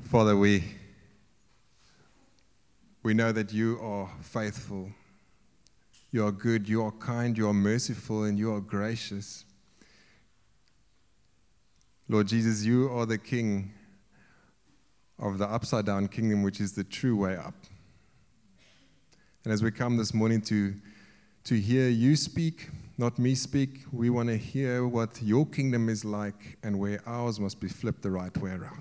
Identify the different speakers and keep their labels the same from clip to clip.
Speaker 1: Father, we know that you are faithful, you are good, you are kind, you are merciful, and you are gracious. Lord Jesus, you are the King of the upside-down kingdom, which is the true way up. And as we come this morning to hear you speak, not me speak, we want to hear what your kingdom is like and where ours must be flipped the right way around.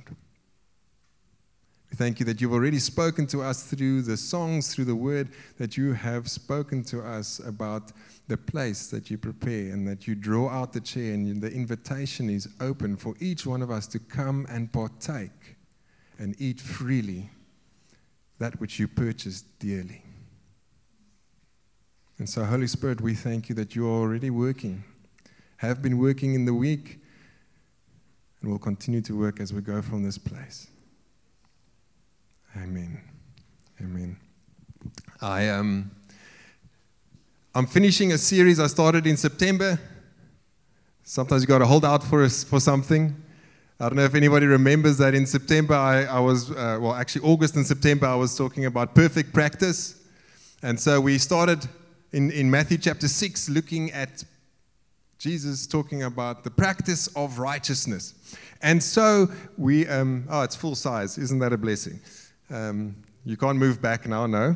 Speaker 1: We thank you that you've already spoken to us through the songs, through the word, that you have spoken to us about the place that you prepare and that you draw out the chair and the invitation is open for each one of us to come and partake and eat freely that which you purchased dearly. And so, Holy Spirit, we thank you that you are already working, have been working in the week, and will continue to work as we go from this place. Amen. Amen. I'm finishing a series I started in September. Sometimes you got to hold out for something. I don't know if anybody remembers that in September, I was, August and September, I was talking about perfect practice. And so we started in Matthew chapter 6, looking at Jesus talking about the practice of righteousness. And so we, it's full size. Isn't that a blessing? You can't move back now, no.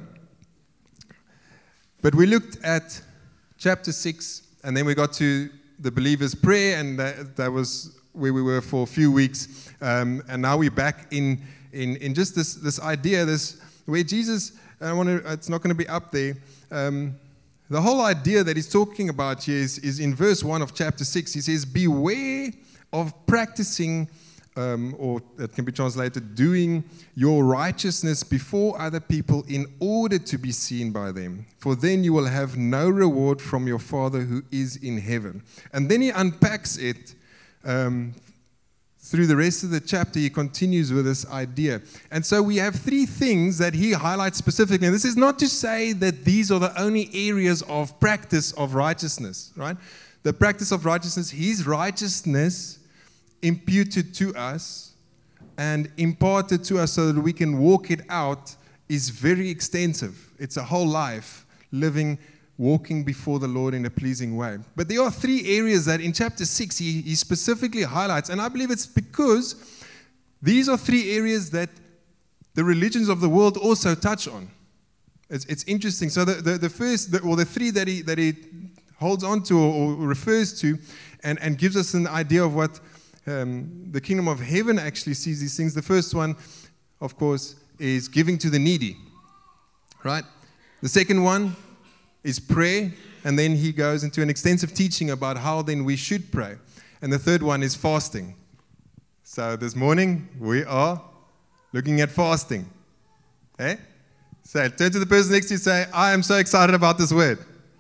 Speaker 1: But we looked at chapter 6, and then we got to the believer's prayer, and that was where we were for a few weeks. And now we're back in just this idea, where Jesus, it's not going to be up there. The whole idea that he's talking about here is in verse 1 of chapter 6. He says, beware of practicing, or that can be translated, doing your righteousness before other people in order to be seen by them. For then you will have no reward from your Father who is in heaven. And then he unpacks it through the rest of the chapter. He continues with this idea. And so we have three things that he highlights specifically. And this is not to say that these are the only areas of practice of righteousness, right? The practice of righteousness, his righteousness imputed to us and imparted to us so that we can walk it out, is very extensive. It's a whole life walking before the Lord in a pleasing way. But there are three areas that in chapter 6 he specifically highlights, and I believe it's because these are three areas that the religions of the world also touch on. It's interesting. So the three that he holds on to or refers to and gives us an idea of what the kingdom of heaven actually sees these things. The first one, of course, is giving to the needy, right? The second one is prayer, and then he goes into an extensive teaching about how then we should pray. And the third one is fasting. So this morning, we are looking at fasting. Okay? So turn to the person next to you and say, I am so excited about this word.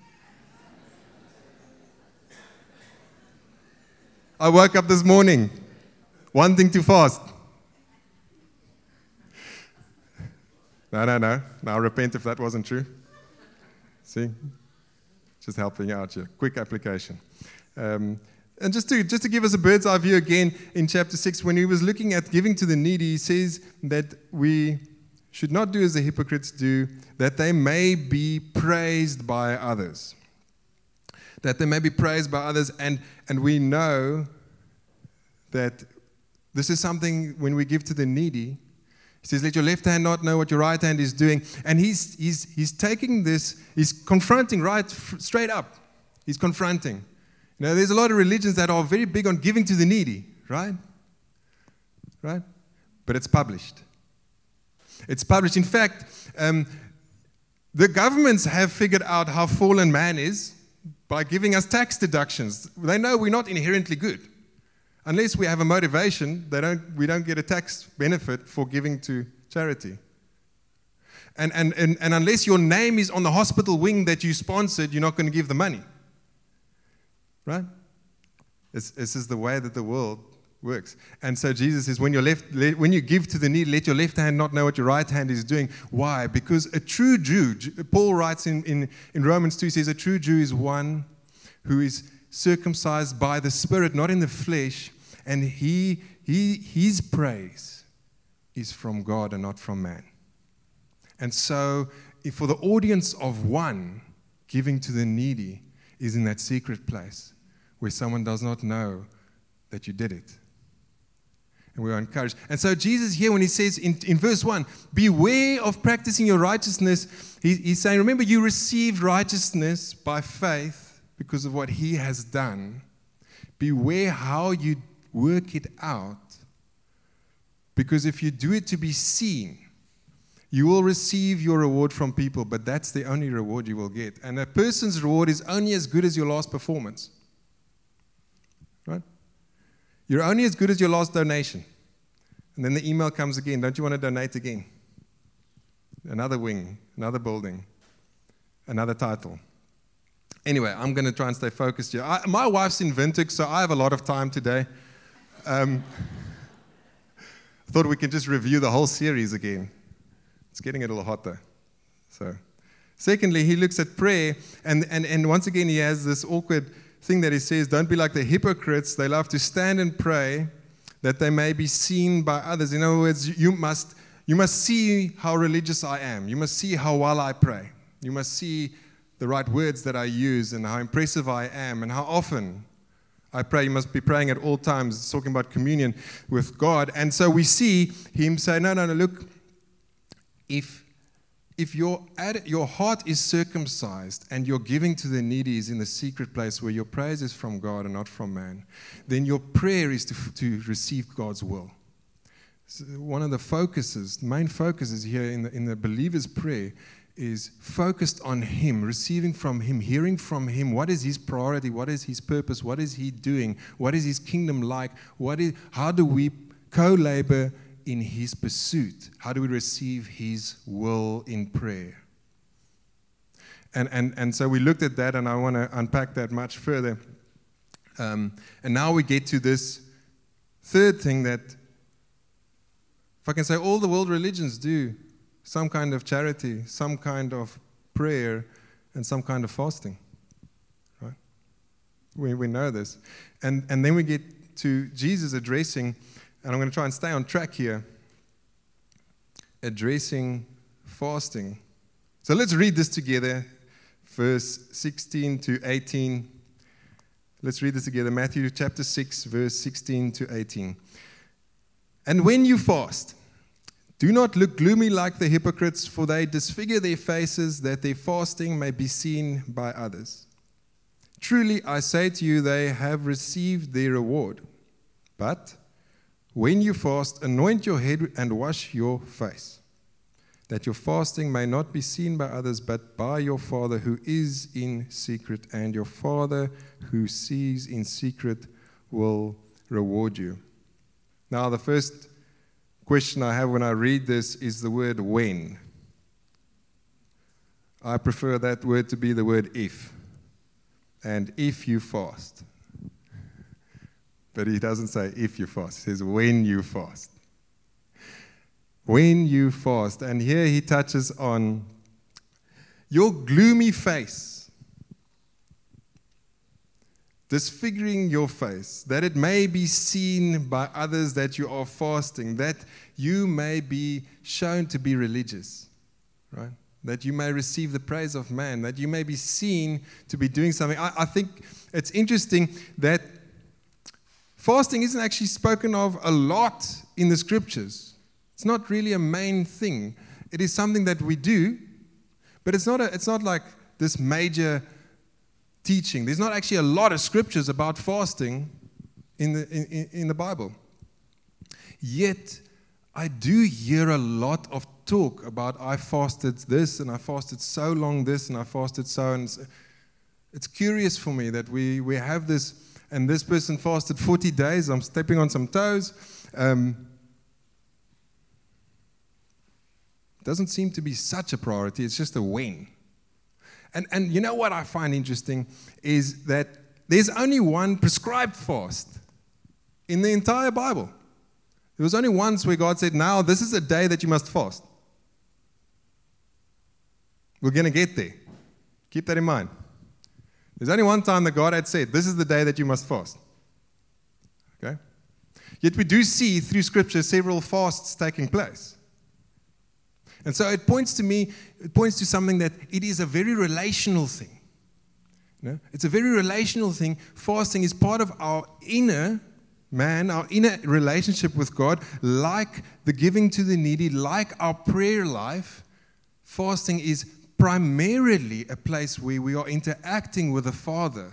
Speaker 1: I woke up this morning wanting to fast. No. Now repent if that wasn't true. See? Just helping out here. Quick application. And just to give us a bird's eye view again, in chapter 6, when he was looking at giving to the needy, he says that we should not do as the hypocrites do, that they may be praised by others. That they may be praised by others. And we know that this is something when we give to the needy. He says, let your left hand not know what your right hand is doing. And he's taking this, he's confronting straight up. He's confronting. You know, there's a lot of religions that are very big on giving to the needy, right? Right? But it's published. It's published. In fact, the governments have figured out how fallen man is by giving us tax deductions. They know we're not inherently good. Unless we have a motivation, we don't get a tax benefit for giving to charity. And unless your name is on the hospital wing that you sponsored, you're not going to give the money. Right? This is the way that the world works. And so Jesus says, when you give to the needy, let your left hand not know what your right hand is doing. Why? Because a true Jew, Paul writes in Romans 2, he says, a true Jew is one who is circumcised by the Spirit, not in the flesh, and his praise is from God and not from man. And so, if for the audience of one, giving to the needy is in that secret place where someone does not know that you did it. And we are encouraged. And so Jesus here, when he says in verse 1, beware of practicing your righteousness, he's saying, remember, you received righteousness by faith because of what he has done. Beware how you work it out. Because if you do it to be seen, you will receive your reward from people, but that's the only reward you will get. And a person's reward is only as good as your last performance. Right? You're only as good as your last donation. And then the email comes again. Don't you want to donate again? Another wing, another building, another title. Anyway, I'm going to try and stay focused here. My wife's in Windhoek, so I have a lot of time today. I thought we could just review the whole series again. It's getting a little hotter. So, secondly, he looks at prayer, and once again he has this awkward thing that he says, don't be like the hypocrites. They love to stand and pray that they may be seen by others. In other words, you must see how religious I am. You must see how well I pray. You must see the right words that I use and how impressive I am and how often I pray. You must be praying at all times. It's talking about communion with God. And so we see him say, no, look, if your heart is circumcised and your giving to the needy is in the secret place where your praise is from God and not from man, then your prayer is to receive God's will. So one of the main focuses here in the believer's prayer is focused on him, receiving from him, hearing from him. What is his priority? What is his purpose? What is he doing? What is his kingdom like? How do we co-labor in his pursuit? How do we receive his will in prayer? And so we looked at that, and I want to unpack that much further. And now we get to this third thing that, if I can say, all the world religions do some kind of charity, some kind of prayer, and some kind of fasting. Right? We know this. And then we get to Jesus addressing, and I'm going to try and stay on track here, addressing fasting. So let's read this together, verse 16 to 18. Let's read this together, Matthew chapter 6, verse 16 to 18. And when you fast, do not look gloomy like the hypocrites, for they disfigure their faces, that their fasting may be seen by others. Truly, I say to you, they have received their reward. But when you fast, anoint your head and wash your face, that your fasting may not be seen by others, but by your Father who is in secret, and your Father who sees in secret will reward you. Now, the first question I have when I read this is the word when. I prefer that word to be the word if. And if you fast. But he doesn't say if you fast. He says when you fast. When you fast. And here he touches on your gloomy face, disfiguring your face, that it may be seen by others that you are fasting, that you may be shown to be religious, right? That you may receive the praise of man, that you may be seen to be doing something. I think it's interesting that fasting isn't actually spoken of a lot in the scriptures. It's not really a main thing. It is something that we do, but it's not like this major teaching. There's not actually a lot of scriptures about fasting in the Bible. Yet, I do hear a lot of talk about I fasted this, and I fasted so long this, and I fasted so, and it's curious for me that we have this, and this person fasted 40 days. I'm stepping on some toes. Doesn't seem to be such a priority. It's just a when. And you know what I find interesting is that there's only one prescribed fast in the entire Bible. There was only once where God said, now this is a day that you must fast. We're going to get there. Keep that in mind. There's only one time that God had said, this is the day that you must fast. Okay? Yet we do see through Scripture several fasts taking place. And so it points to something that it is a very relational thing. It's a very relational thing. Fasting is part of our inner man, our inner relationship with God, like the giving to the needy, like our prayer life. Fasting is primarily a place where we are interacting with the Father.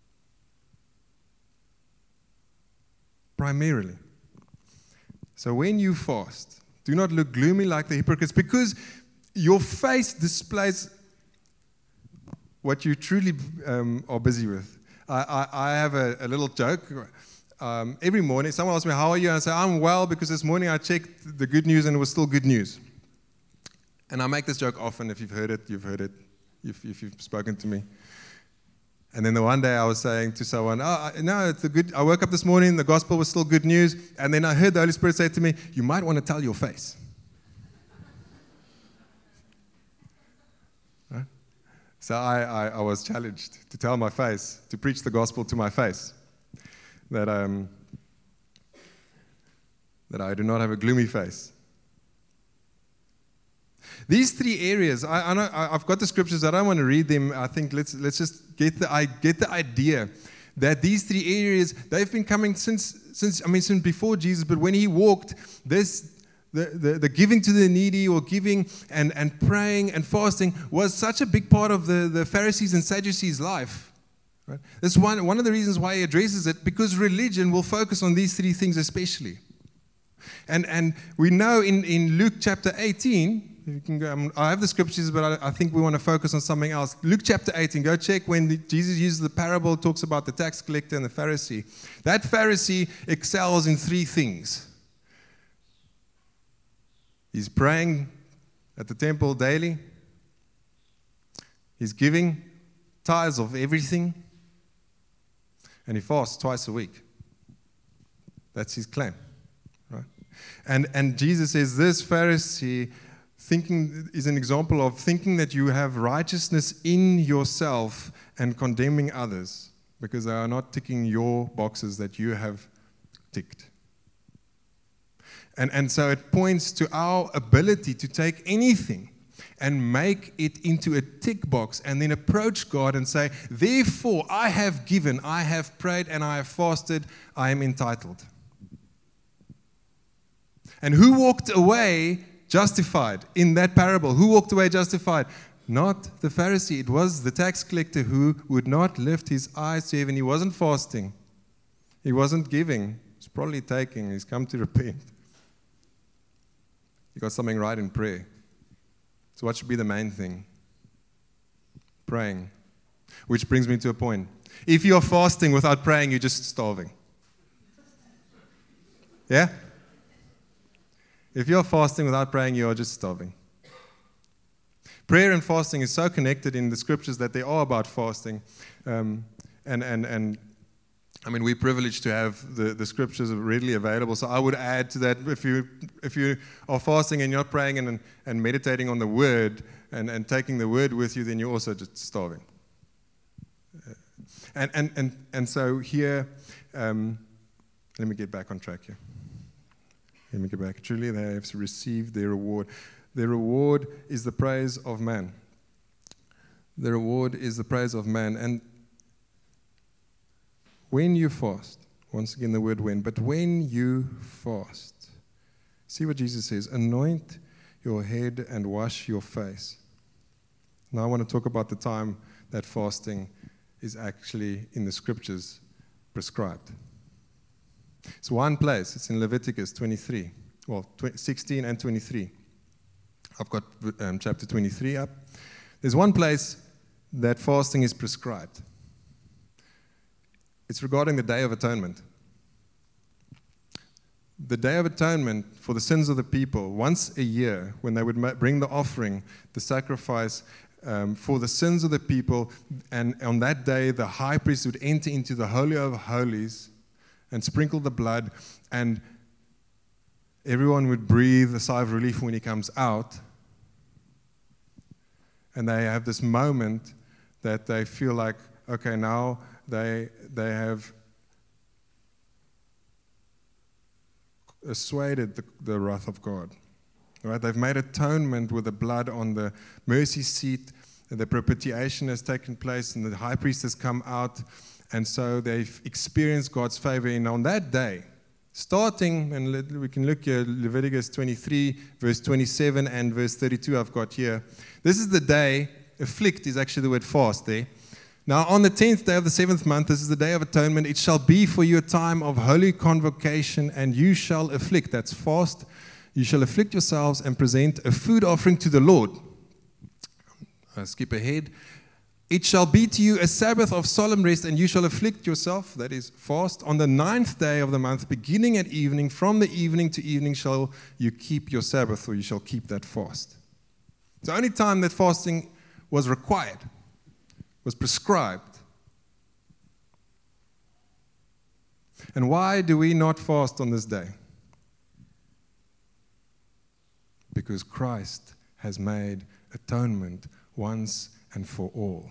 Speaker 1: Primarily. So when you fast, do not look gloomy like the hypocrites, because your face displays what you truly are busy with. I have a little joke. Every morning, someone asks me, how are you? And I say, I'm well, because this morning I checked the good news and it was still good news. And I make this joke often. If you've heard it, you've heard it. If you've spoken to me. And then the one day I was saying to someone, no, it's good. I woke up this morning, the gospel was still good news. And then I heard the Holy Spirit say to me, you might want to tell your face. Right? So I was challenged to tell my face, to preach the gospel to my face. That I do not have a gloomy face. These three areas, I know I've got the scriptures. I don't want to read them. I think let's just get the idea that these three areas, they've been coming since before Jesus. But when he walked, the giving to the needy, or giving and praying and fasting, was such a big part of the Pharisees and Sadducees' life. Right? That's one of the reasons why he addresses it, because religion will focus on these three things especially. And we know in Luke chapter 18, you can go, I have the scriptures, but I think we want to focus on something else. Luke chapter 18, go check when Jesus uses the parable, talks about the tax collector and the Pharisee. That Pharisee excels in three things. He's praying at the temple daily. He's giving tithes of everything. And he fasts twice a week. That's his claim. Right? And Jesus says this Pharisee is an example of thinking that you have righteousness in yourself and condemning others because they are not ticking your boxes that you have ticked. And so it points to our ability to take anything and make it into a tick box and then approach God and say, therefore I have given, I have prayed, and I have fasted, I am entitled. And who walked away justified in that parable? Who walked away justified? Not the Pharisee. It was the tax collector who would not lift his eyes to heaven. He wasn't fasting. He wasn't giving. He's probably taking. He's come to repent. He got something right in prayer. So what should be the main thing? Praying. Which brings me to a point. If you're fasting without praying, you're just starving. Yeah? If you're fasting without praying, you are just starving. Prayer and fasting is so connected in the scriptures that they are about fasting. And I mean, we're privileged to have the scriptures readily available. So I would add to that, if you are fasting and you're not praying and meditating on the word and taking the word with you, then you're also just starving. And so here, let me get back on track here. Let me get back. Truly, they have received their reward. Their reward is the praise of man. The reward is the praise of man. And when you fast, once again the word when, but when you fast, see what Jesus says, anoint your head and wash your face. Now I want to talk about the time that fasting is actually in the scriptures prescribed. It's one place. It's in Leviticus 23. Well, 16 and 23. I've got chapter 23 up. There's one place that fasting is prescribed. It's regarding the Day of Atonement. The Day of Atonement for the sins of the people, once a year, when they would bring the offering, the sacrifice for the sins of the people, and on that day the high priest would enter into the Holy of Holies and sprinkle the blood, and everyone would breathe a sigh of relief when he comes out. And they have this moment that they feel like, okay, now they have assuaded the wrath of God. Right? They've made atonement with the blood on the mercy seat. The propitiation has taken place, and the high priest has come out, and so they've experienced God's favor. And on that day, starting, and we can look here, Leviticus 23, verse 27 and verse 32 I've got here. This is the day, afflict is actually the word fast there. Now, on the 10th day of the 7th month, this is the day of atonement. It shall be for you a time of holy convocation, and you shall afflict. That's fast. You shall afflict yourselves and present a food offering to the Lord. I skip ahead. It shall be to you a Sabbath of solemn rest, and you shall afflict yourself, that is, fast, on the 9th day of the month, beginning at evening. From the evening to evening shall you keep your Sabbath, or you shall keep that fast. The only time that fasting was required, was prescribed. And why do we not fast on this day? Because Christ has made atonement once and for all.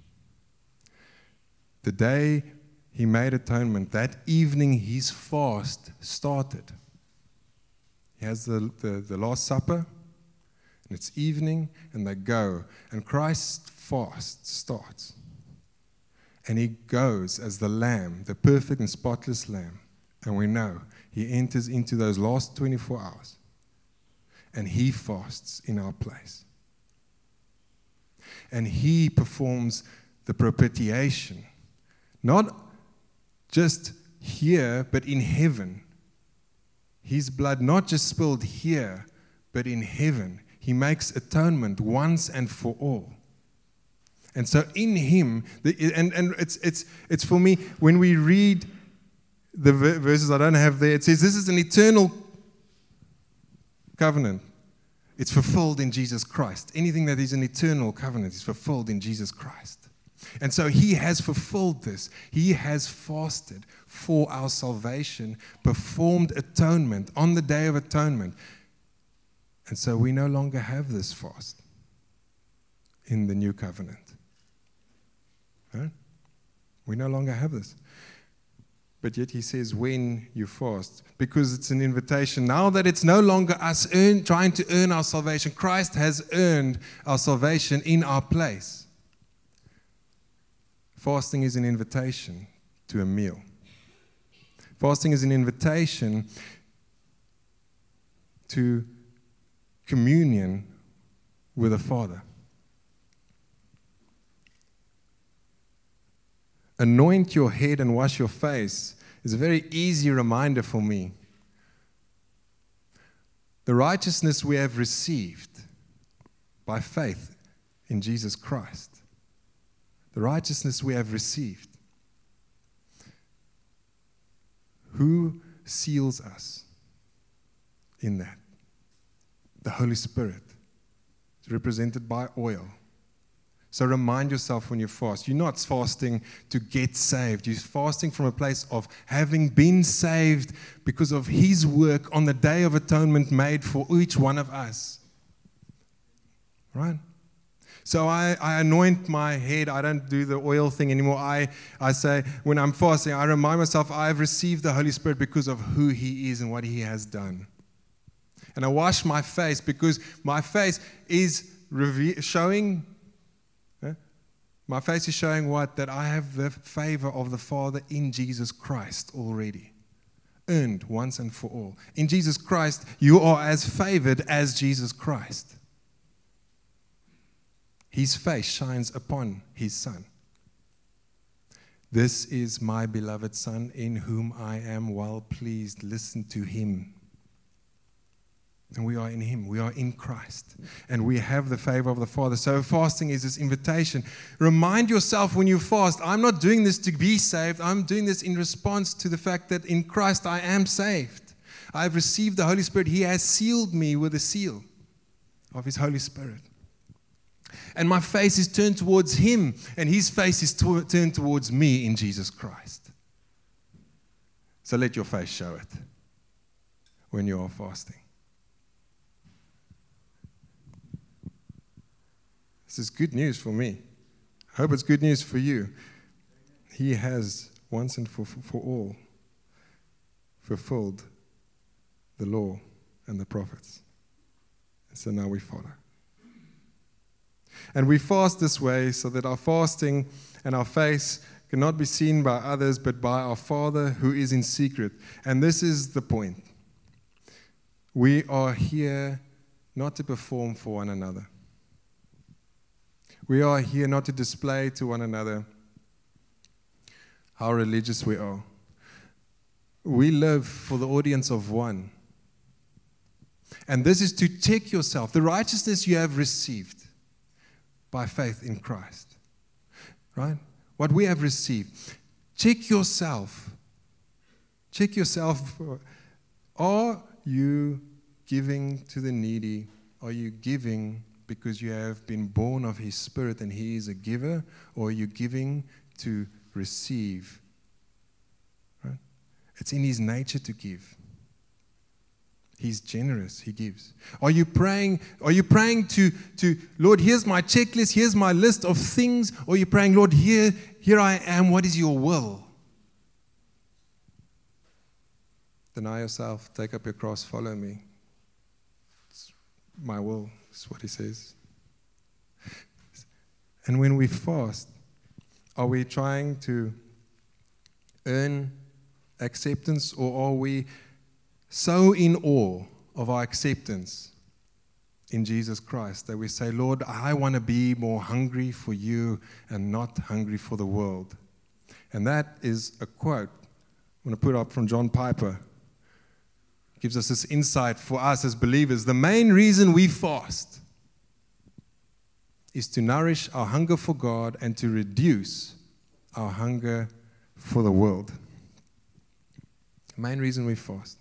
Speaker 1: The day he made atonement, that evening his fast started. He has the Last Supper, and it's evening, and they go. And Christ's fast starts. And he goes as the lamb, the perfect and spotless lamb. And we know he enters into those last 24 hours. And he fasts in our place. And he performs the propitiation. Not just here, but in heaven. His blood not just spilled here, but in heaven. He makes atonement once and for all. And so in him, and it's for me, when we read the verses I don't have there, it says this is an eternal covenant. It's fulfilled in Jesus Christ. Anything that is an eternal covenant is fulfilled in Jesus Christ. And so he has fulfilled this. He has fasted for our salvation, performed atonement on the day of atonement. And so we no longer have this fast in the new covenant. Right? We no longer have this. But yet he says, when you fast, because it's an invitation. Now that it's no longer us trying to earn our salvation, Christ has earned our salvation in our place. Fasting is an invitation to a meal. Fasting is an invitation to communion with the Father. Anoint your head and wash your face is a very easy reminder for me. The righteousness we have received by faith in Jesus Christ. The righteousness we have received. Who seals us in that? The Holy Spirit. It's represented by oil. So remind yourself when you fast, you're not fasting to get saved. You're fasting from a place of having been saved because of his work on the day of atonement made for each one of us. Right? So I anoint my head. I don't do the oil thing anymore. I say, when I'm fasting, I remind myself I've received the Holy Spirit because of who he is and what he has done. And I wash my face because my face is showing... My face is showing what? That I have the favor of the Father in Jesus Christ already. Earned once and for all. In Jesus Christ, you are as favored as Jesus Christ. His face shines upon his Son. This is my beloved Son, in whom I am well pleased. Listen to him. And we are in him. We are in Christ. And we have the favor of the Father. So fasting is this invitation. Remind yourself when you fast, I'm not doing this to be saved. I'm doing this in response to the fact that in Christ I am saved. I've received the Holy Spirit. He has sealed me with a seal of his Holy Spirit. And my face is turned towards him. And his face is turned towards me in Jesus Christ. So let your face show it when you are fasting. This is good news for me. I hope it's good news for you. He has once and for all fulfilled the law and the prophets. And so now we follow. And we fast this way so that our fasting and our faith cannot be seen by others, but by our Father who is in secret. And this is the point. We are here not to perform for one another. We are here not to display to one another how religious we are. We live for the audience of one. And this is to check yourself, the righteousness you have received by faith in Christ. Right? What we have received. Check yourself. Check yourself. Are you giving to the needy? Are you giving because you have been born of His Spirit and He is a giver? Or are you giving to receive? Right? It's in His nature to give. He's generous. He gives. Are you praying? Are you praying to Lord, here's my checklist, here's my list of things? Or are you praying, Lord, here I am, what is your will? Deny yourself, take up your cross, follow me. It's my will, is what He says. And when we fast, are we trying to earn acceptance, or are we so in awe of our acceptance in Jesus Christ that we say, Lord, I want to be more hungry for you and not hungry for the world? And that is a quote I'm going to put up from John Piper. It gives us this insight for us as believers. The main reason we fast is to nourish our hunger for God and to reduce our hunger for the world. The main reason we fast.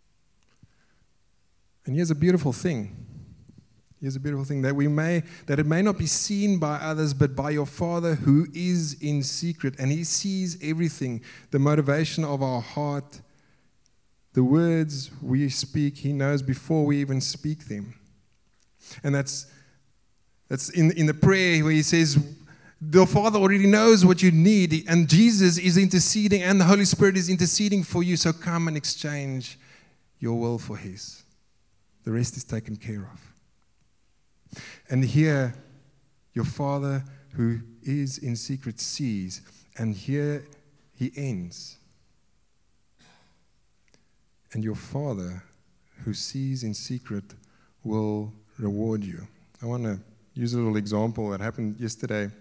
Speaker 1: And here's a beautiful thing. Here's a beautiful thing, that it may not be seen by others, but by your Father who is in secret. And He sees everything, the motivation of our heart, the words we speak. He knows before we even speak them. And that's in the prayer where He says, the Father already knows what you need, and Jesus is interceding, and the Holy Spirit is interceding for you. So come and exchange your will for His. The rest is taken care of. And here, your Father who is in secret sees. And here He ends. And your Father who sees in secret will reward you. I want to use a little example that happened yesterday.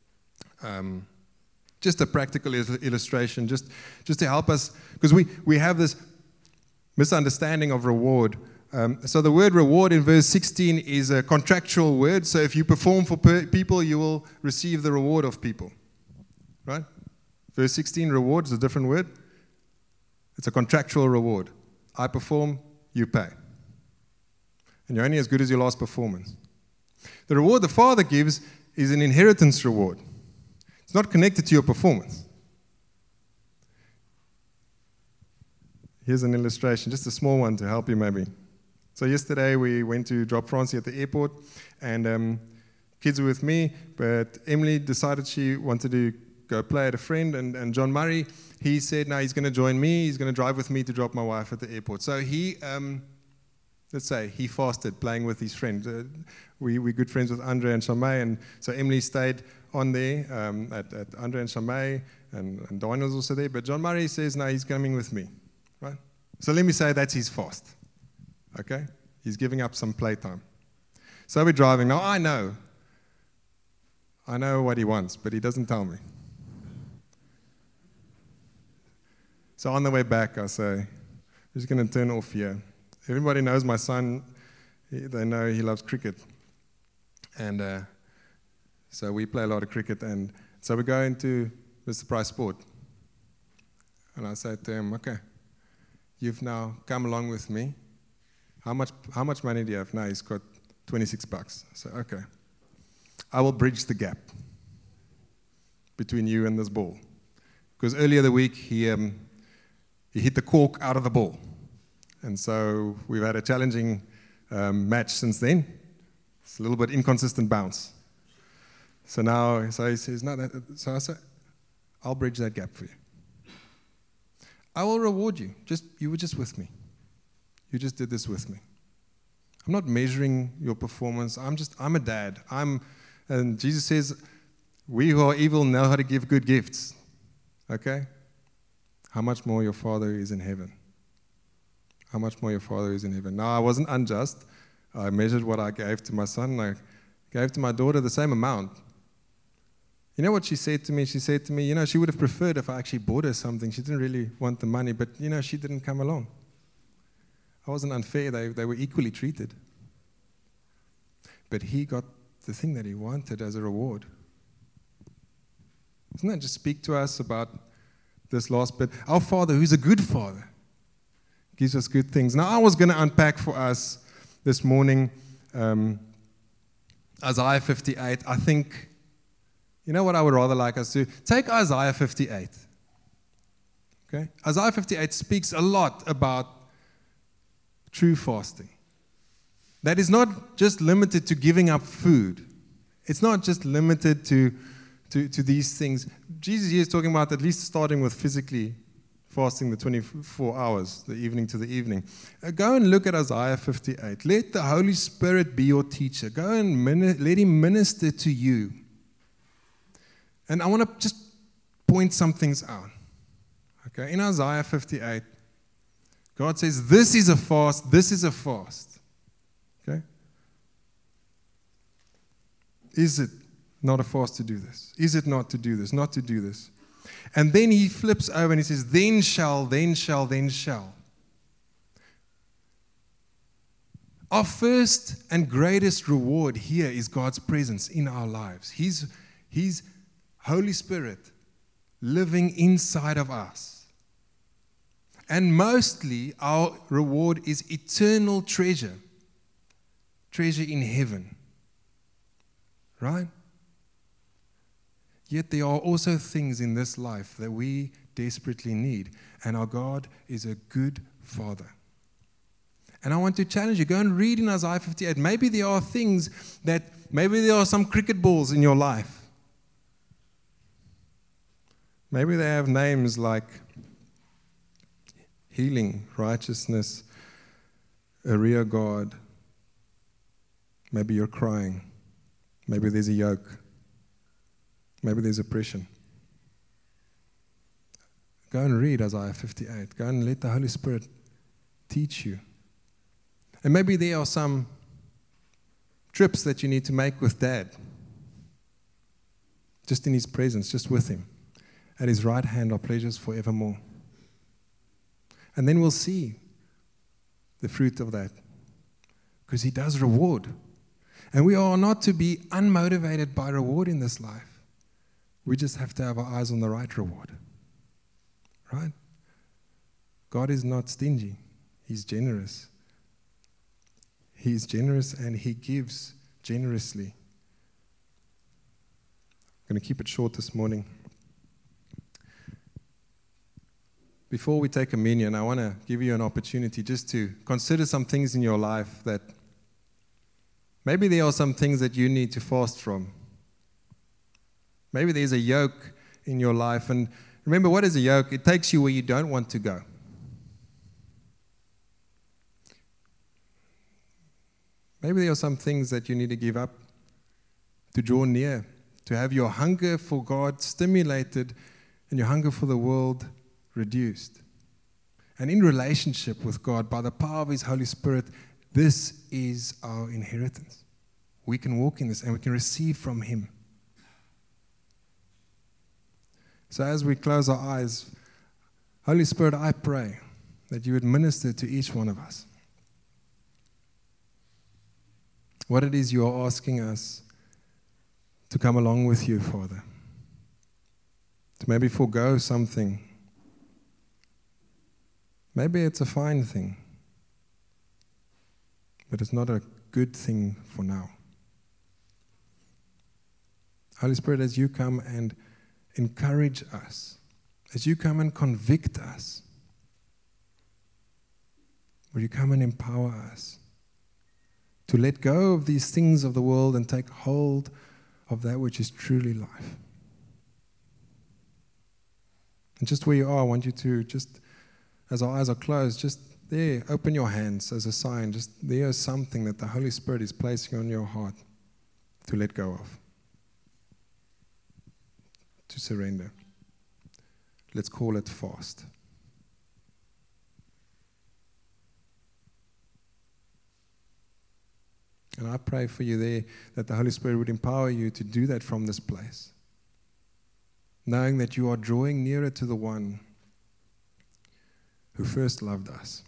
Speaker 1: Just a practical illustration, just to help us, because we have this misunderstanding of reward. So the word reward in verse 16 is a contractual word. So if you perform for people, you will receive the reward of people. Right? Verse 16, reward is a different word. It's a contractual reward. I perform, you pay. And you're only as good as your last performance. The reward the Father gives is an inheritance reward. It's not connected to your performance. Here's an illustration, just a small one to help you maybe. So yesterday we went to drop Francie at the airport, and kids were with me, but Emily decided she wanted to go play at a friend, and John Murray, he said, no, he's going to join me, he's going to drive with me to drop my wife at the airport. So he, let's say, he fasted playing with his friends. We're good friends with Andre and Shamay, and so Emily stayed on there at Andre and Shamay, and Daniel's also there, but John Murray says, no, he's coming with me, right? So let me say that's his fast. Okay? He's giving up some playtime. So we're driving. Now, I know what he wants, but he doesn't tell me. So on the way back, I say, I'm just going to turn off here. Everybody knows my son. They know he loves cricket. And so we play a lot of cricket. And so we go into Mr. Price Sport. And I say to him, okay, you've now come along with me. How much money do you have? No, he's got $26. So, okay. I will bridge the gap between you and this ball. Because earlier the week, he hit the cork out of the ball. And so we've had a challenging match since then. It's a little bit inconsistent bounce. So now, so he says, no, so I say, I'll bridge that gap for you. I will reward you. You were just with me. You just did this with me. I'm not measuring your performance. I'm a dad. And Jesus says, we who are evil know how to give good gifts. Okay? How much more your Father is in heaven. How much more your Father is in heaven. Now, I wasn't unjust. I measured what I gave to my son. I gave to my daughter the same amount. You know what she said to me? She said to me, she would have preferred if I actually bought her something. She didn't really want the money, but, she didn't come along. I wasn't unfair. They were equally treated. But he got the thing that he wanted as a reward. Doesn't that just speak to us about this last bit? Our Father, who's a good Father, gives us good things. Now, I was going to unpack for us this morning Isaiah 58. I think, you know what I would rather like us to? Take Isaiah 58. Okay? Isaiah 58 speaks a lot about true fasting. That is not just limited to giving up food. It's not just limited to these things. Jesus here is talking about at least starting with physically fasting the 24 hours, the evening to the evening. Go and look at Isaiah 58. Let the Holy Spirit be your teacher. Go and let Him minister to you. And I want to just point some things out. Okay, in Isaiah 58, God says, this is a fast, this is a fast. Okay? Is it not a fast to do this? Is it not to do this? Not to do this? And then he flips over and he says, then shall, then shall, then shall. Our first and greatest reward here is God's presence in our lives. His Holy Spirit living inside of us. And mostly our reward is eternal treasure. Treasure in heaven. Right? Yet there are also things in this life that we desperately need. And our God is a good Father. And I want to challenge you, go and read in Isaiah 58. Maybe there are some cricket balls in your life. Maybe they have names like healing, righteousness, a real God. Maybe you're crying. Maybe there's a yoke. Maybe there's oppression. Go and read Isaiah 58. Go and let the Holy Spirit teach you. And maybe there are some trips that you need to make with Dad. Just in His presence, just with Him. At His right hand are pleasures forevermore. And then we'll see the fruit of that. Because He does reward. And we are not to be unmotivated by reward in this life. We just have to have our eyes on the right reward. Right? God is not stingy. He's generous. He is generous and He gives generously. I'm going to keep it short this morning. Before we take communion, I want to give you an opportunity just to consider some things in your life that maybe there are some things that you need to fast from. Maybe there's a yoke in your life. And remember, what is a yoke? It takes you where you don't want to go. Maybe there are some things that you need to give up to draw near, to have your hunger for God stimulated and your hunger for the world reduced. And in relationship with God, by the power of His Holy Spirit, this is our inheritance. We can walk in this and we can receive from Him. So as we close our eyes, Holy Spirit, I pray that you would minister to each one of us. What it is you are asking us to come along with you, Father. To maybe forego something. Maybe it's a fine thing, but it's not a good thing for now. Holy Spirit, as you come and encourage us, as you come and convict us, will you come and empower us to let go of these things of the world and take hold of that which is truly life. And just where you are, I want you to just, as our eyes are closed, just there, open your hands as a sign. Just there is something that the Holy Spirit is placing on your heart to let go of, to surrender. Let's call it fast. And I pray for you there that the Holy Spirit would empower you to do that from this place, knowing that you are drawing nearer to the one who first loved us.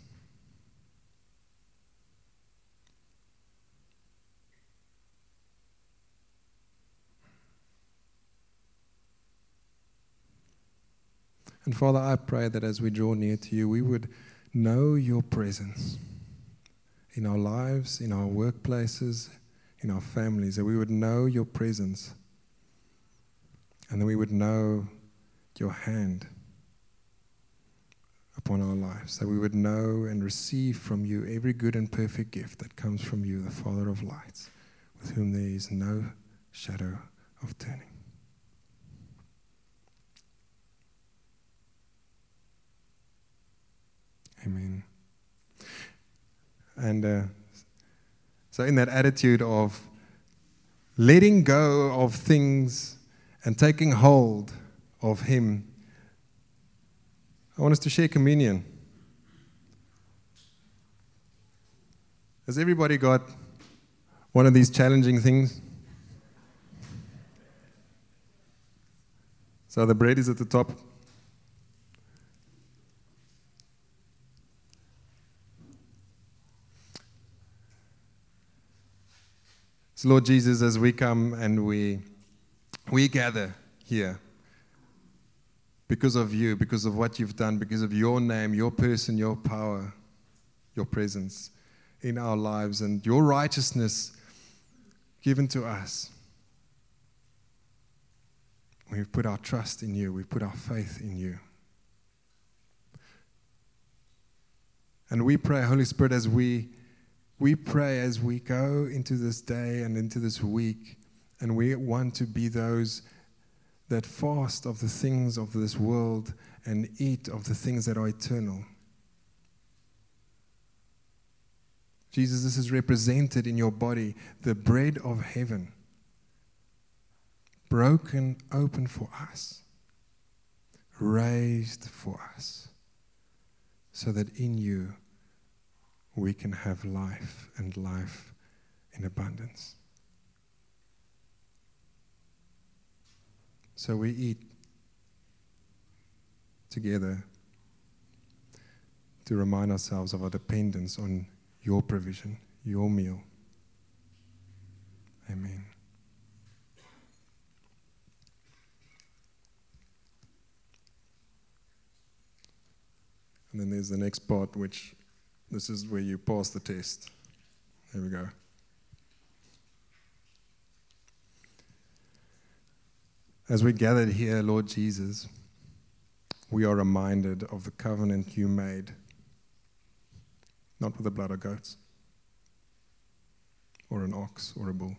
Speaker 1: And Father, I pray that as we draw near to you, we would know your presence in our lives, in our workplaces, in our families, that we would know your presence, and that we would know your hand upon our lives, that we would know and receive from you every good and perfect gift that comes from you, the Father of lights, with whom there is no shadow of turning. Amen. And so in that attitude of letting go of things and taking hold of Him, I want us to share communion. Has everybody got one of these challenging things? So the bread is at the top. So Lord Jesus, as we come and we gather here because of you, because of what you've done, because of your name, your person, your power, your presence in our lives, and your righteousness given to us. We've put our trust in you. We've put our faith in you. And we pray, Holy Spirit, as we pray as we go into this day and into this week, and we want to be those that fast of the things of this world and eat of the things that are eternal. Jesus, this is represented in your body, the bread of heaven, broken open for us, raised for us, so that in you we can have life and life in abundance. So we eat together to remind ourselves of our dependence on your provision, your meal. Amen. And then there's the next part, which this is where you pass the test. There we go. As we gathered here, Lord Jesus, we are reminded of the covenant you made, not with the blood of goats, or an ox, or a bull.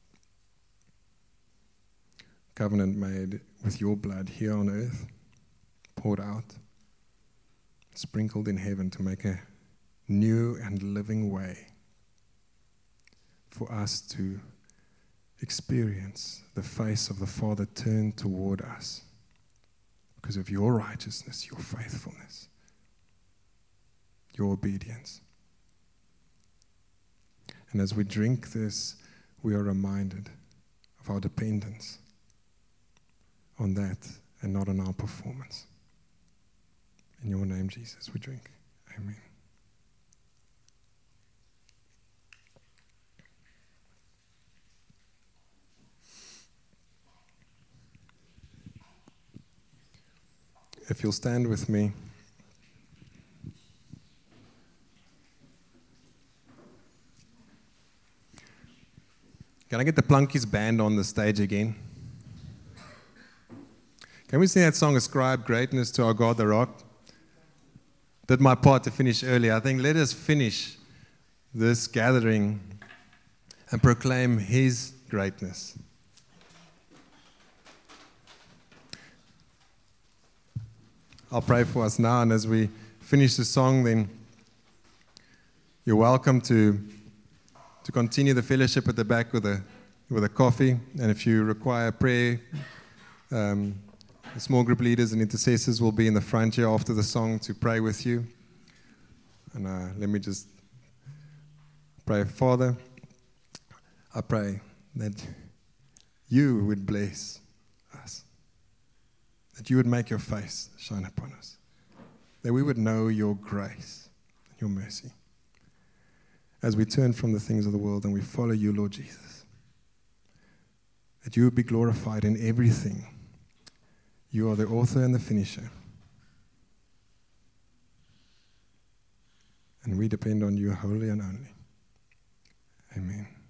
Speaker 1: Covenant made with your blood here on earth, poured out, sprinkled in heaven to make a new and living way for us to experience the face of the Father turned toward us because of your righteousness, your faithfulness, your obedience. And as we drink this, we are reminded of our dependence on that and not on our performance. In your name, Jesus, we drink. Amen. If you'll stand with me. Can I get the Plunkies band on the stage again? Can we sing that song, Ascribe Greatness to Our God, the Rock? Did my part to finish early. I think let us finish this gathering and proclaim His greatness. I'll pray for us now, and as we finish the song, then You're welcome to continue the fellowship at the back with a coffee. And if you require prayer, the small group leaders and intercessors will be in the front here after the song to pray with you. And let me just pray. Father, I pray that you would bless us, that you would make your face shine upon us, that we would know your grace and your mercy as we turn from the things of the world and we follow you, Lord Jesus, that you would be glorified in everything. You are the author and the finisher, and we depend on you wholly and only. Amen.